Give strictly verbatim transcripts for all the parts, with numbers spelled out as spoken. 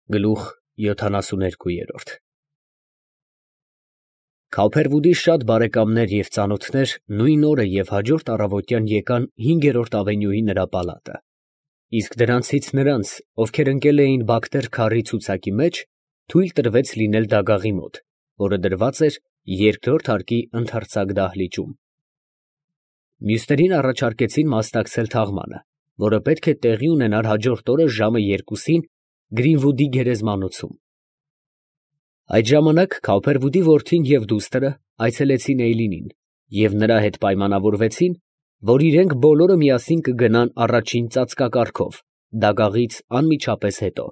Գլուխ յոթանասուներկու։ Քավփերվուդի շատ բարեկամներ և ծանոթներ նույն օրը և հաջորդ առավոտյան եկան հինգերորդ ավենյուի նրա պալատը, իսկ դրանցից նրանց, ովքեր ընկել էին Բախտեր քարի ցուցակի մեջ, թույլ տրվեց լինել դագաղի մոտ, որը դրված էր երկրորդ հարկի ընդարձակ դահլիճում։ Մյուսներին առաջարկեցին մասնակցել թաղմանը, որը պետք է տեղի ունենար հաջորդ օրը ժամը երկուսին Գրինվուդի գերեզմանոցում։ Այդ ժամանակ Քավփերվուդի որդին և դուստրը այցելեցին Էյլինին և նրա հետ պայմանավորվեցին, որ իրենք բոլորը միասին կգնան առաջին ծածկակարգով դագաղից անմիջապես հետո։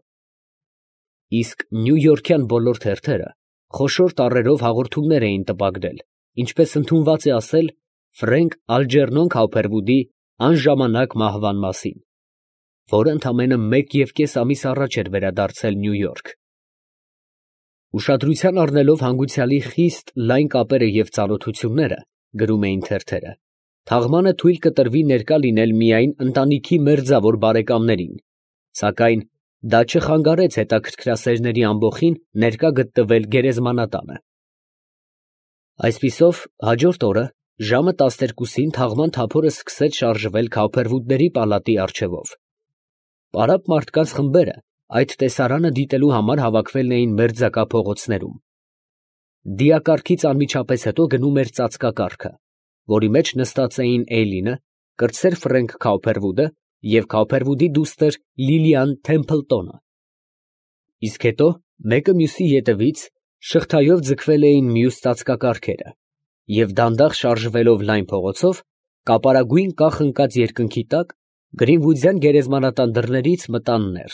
Իսկ նյույորքյան բոլոր թերթերը խոշոր տառերով հաղորդումներ էին տպագրել, ինչպես ընդունված է ասել, Ֆրենկ Ալջերնոն Քավփերվուդի անժամանակ մահվան մասին, որը ընդամենը մեկ և կես ամիս առաջ էր վերադարձել Նյույորք։ Ուշադրության առնելով հանգուցյալի խիստ լայն կապերը և ծանոթությունները, գրում էին թերթերը, թաղմանը թույլ կտրվի ներկա լինել միայն ընտանիքի մերձավոր բարեկամներին, սակայն դա չխանգարեց հետաքրքրասերների ամբոխին ներկա գտնվել գերեզմանատանը։ Այսպիսով, հաջորդ օրը ժամը տասներկուսին թաղման թափորը սկսեց շարժվել Քավփերվուդների պալատի առջևով։ Պարապ մարդկանց խմբերը այդ տեսարանը դիտելու համար հավաքվել էին մերձակա փողոցներում։ Դիակարգից անմիջապես հետո գնում էր ծածկակարգը, որի մեջ նստած էին Էյլինը, կրտսեր Ֆրենկ Քավփերվուդը և Քավփերվուդի դուստր Լիլիան Թեմփլտոնը։ Իսկ հետո, մեկը մյուսի ետևից, շղթայով ձգվել էին մյուս ծածկակարգերը և դանդաղ շարժվելով լայն փողոցով, կապարագույն կախ ընկած երկնքի տակ, Գրինվուդյան գերեզմանատան դռներից մտան ներս։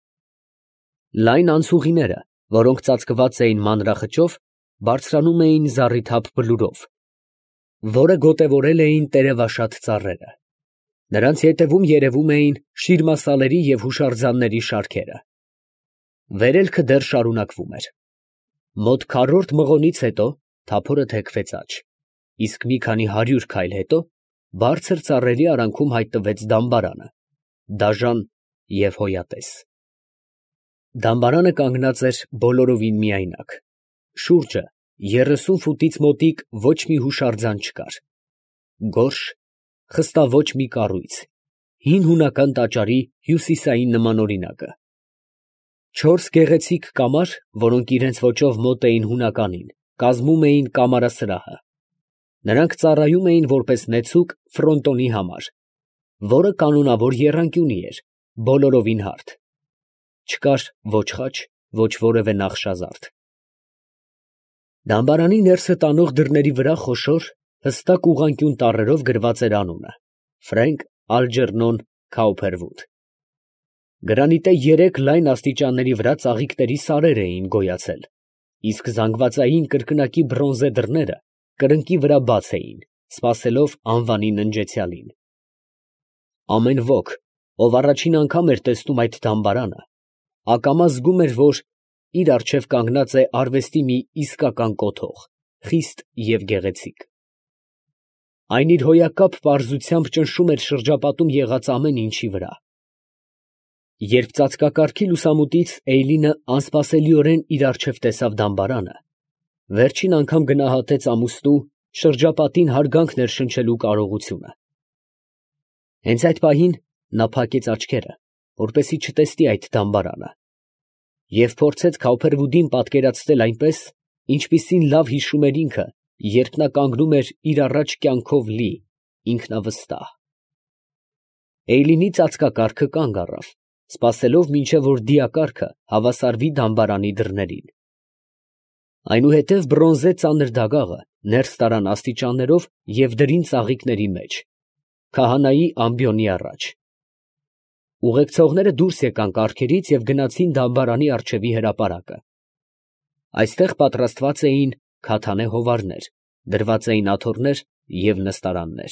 Լայն անցուղիները, որոնք ծածկված էին մանրախճով, բարձրանում էին զառիթափ բլուրով, որը գոտևորել էին տերևաշատ ծառերը։ Նրանց ետևում երևում էին շիրմասալերի և հուշարձանների շարքերը։ Վերելքը դեռ շարունակվում էր։ Մոտ քառորդ մղոնից հետո թափորը թեքվեց աջ, իսկ մի քանի հարյուր քայլ հետո բարձր ծառերի արանքում հայտնվեց դամբարանը, դաժան և հոյատես։ Դամբարանը կանգնած էր բոլորովին միայնակ։ Շուրջը երեսուն ֆուտից մոտիկ ոչ մի հուշարձան չկար։ Գորշ, խստաոճ մի կառույց, հին հունական տաճարի հյուսիսային նմանօրինակը։ Չորս գեղեցիկ կամար, որոնք իրենց ոճով մոտ էին հունականին, կազմում էին կամարասրահը։ Նրանք ծառայում էին որպես նեցուկ ֆրոնտոնի համար, որը կանոնավոր եռանկյունի էր, բոլորովին հարթ։ Չկար ոչ խաչ, ոչ որևէ նախշազարդ։ Դամբարանի ներսը տանող դռների վրա խոշոր, հստակ ուղղանկյուն տառերով գրված էր անունը՝ Ֆրենկ Ալջերնոն Քավփերվուդ։ Գրանիտե երեք լայն աստիճանների վրա ծաղիկների սարեր էին գոյացել, իսկ զանգվածային կրկնակի բրոնզե դռները կրկնակի վրա բաց էին, սպասելով անվանի ննջեցյալին։ Ամեն ոք, ով առաջին անգամ էր տեսնում այդ դամբարանը, ակամա զգում էր, որ իր առջև կանգնած է արվեստի մի իսկական կոթող, խիստ և գեղեցիկ։ Այն իր հոյակապ պարզությամբ ճնշում էր շրջապատում եղած ամեն ինչի վրա։ Երբ ծածկակարգի լուսամուտից Էյլինը անսպասելիորեն իր առջև տեսավ դամբարանը, վերջին անգամ գնահատեց ամուսնու շրջապատին հարգանք ներշնչելու կարողությունը։ Հենց այդ պահին նա փակեց աչքերը, որպեսզի չտեսնի այդ դամբարանը, և փորձեց Քավփերվուդին պատկերացնել այնպես, ինչպիսին լավ հիշում էր ինքը, երբ նա կանգնում էր իր առաջ կյանքով լի, ինքնավստահ։ Էյլինի ծածկակարգը կանգ առավ, սպասելով, մինչև որ դիակարգը հավասարվի դամբարանի դռներին։ Այնուհետև բրոնզե ծանր դագաղը ներս տարան աստիճաններով և դրին ծաղիկների մեջ, քահանայի ամբիոնի առաջ։ Ուղեկցողները դուրս եկան կառքերից և գնացին դամբարանի առջևի հրապարակը։ Այստեղ պատրաստված էին քաթանե հովարներ, դրված էին աթոռներ և նստարաններ։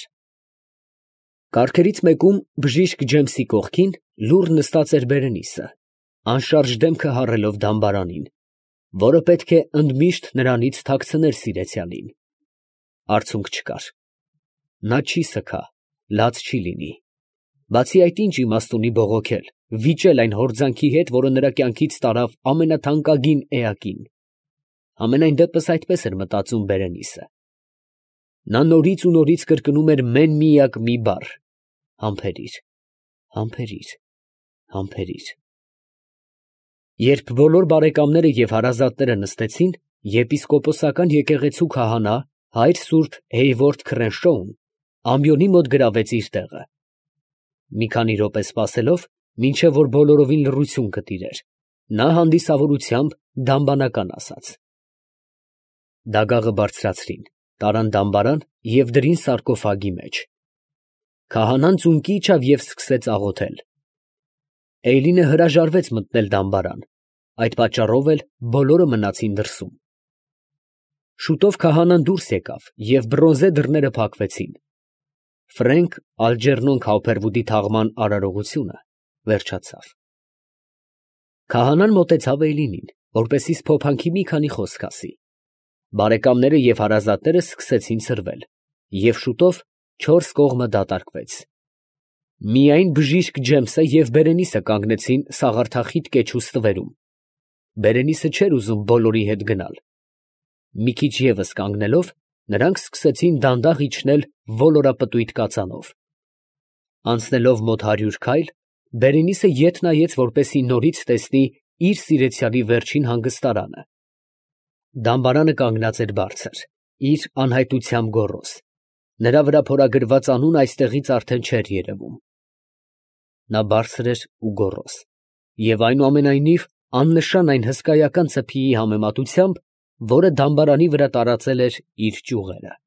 Կառքերից մեկում, բժիշկ Ջեմսի կողքին, լուռ նստած էր Բերենիսը, անշարժ դեմքը հառելով դամբարանին, որը պետք է ընդմիշտ նրանից թաքցներ սիրեցյալին։ Արցունք չկար։ Նա չի սգա, լաց չի լինի։ Բացի այդ, ի՞նչ իմաստ ունի բողոքել, վիճել այն հորձանքի հետ, որը նրա կյանքից տարավ ամենաթանկագին էակին։ Ամենայն դեպս այդպես էր մտածում Բերենիսը։ Նա նորից ու նորից կրկնում էր մեն֊միակ մի բառ. «Համբերիր, համբերիր, համբերիր»։ Երբ բոլոր բարեկամները և հարազատները նստեցին, եպիսկոպոսական եկեղեցու քահանա հայր սուրբ Հեյվորդ Քրենշոուն ամբիոնի մոտ գրավեց իր տեղը։ Մի քանի րոպե սպասելով, մինչև որ բոլորովին լռություն կտիրեր, նա հանդիսավորությամբ դամբանական ասաց. Դագաղը բարձրացրին, տարան դամբարան և դրին սարկոֆագի մեջ։ Քահանան ծունկի իջավ և սկսեց աղոթել։ Էյլինը հրաժարվեց մտնել դամբարան, այդ պատճառով էլ բոլորը մնացին դրսում։ Շուտով քահանան դուրս եկավ և բրոնզե դռները փակվեցին։ Ֆրենկ Ալջերնոն Քաուփերվուդի թաղման արարողությունը վերջացավ։ Քահանան մոտեցավ Էյլինին, որպեսզի սփոփանքի մի քանի խոսք ասի։ Բարեկամները և հարազատները սկսեցին սրվել, և շուտով չորս կողմը դատարկվեց։ Միայն բժիշկ Ջեմսը և Բերենիսը կանգնեցին սաղարթախիտ կեչու ստվերում։ Բերենիսը չէր ուզում բոլորի հետ գնալ։ Մի քիչ ևս կանգնելով, նրանք սկսեցին դանդաղ իջնել ոլորապտույտ կածանով։ Անցնելով մոտ հարյուր քայլ, Բերենիսը ետ նայեց, որպեսզի նորից տեսնի իր սիրեցյալի վերջին հանգստարանը։ Դամբարանը կանգնած էր բարձր, իր անհայտությամբ գոռոզ, նրա վրա փորագրված անունը այստեղից արդեն չէր երևում։ Նա բարձր էր ու գոռոզ, և այնուամենայնիվ աննշան այն հսկայական ծփիի համեմատությամբ, որը դամբարանի վրա տարածել էր իր ճյուղերը։